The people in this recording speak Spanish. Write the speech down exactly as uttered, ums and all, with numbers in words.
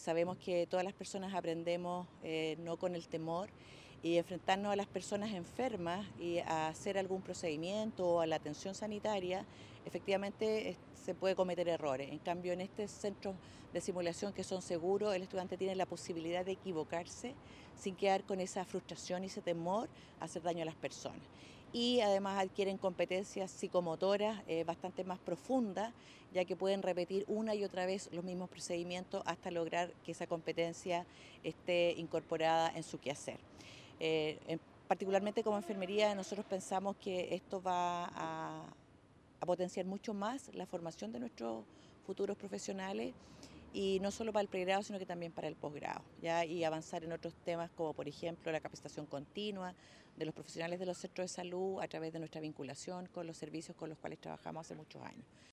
sabemos que todas las personas aprendemos eh, no con el temor y enfrentarnos a las personas enfermas y a hacer algún procedimiento o a la atención sanitaria, efectivamente es- se puede cometer errores. En cambio, en estos centros de simulación que son seguros, el estudiante tiene la posibilidad de equivocarse sin quedar con esa frustración y ese temor a hacer daño a las personas. Y además adquieren competencias psicomotoras eh, bastante más profundas, ya que pueden repetir una y otra vez los mismos procedimientos hasta lograr que esa competencia esté incorporada en su quehacer. Eh, en- particularmente como enfermería, nosotros pensamos que esto va a, a potenciar mucho más la formación de nuestros futuros profesionales y no solo para el pregrado, sino que también para el posgrado, ¿ya? Y avanzar en otros temas como, por ejemplo, la capacitación continua de los profesionales de los centros de salud a través de nuestra vinculación con los servicios con los cuales trabajamos hace muchos años.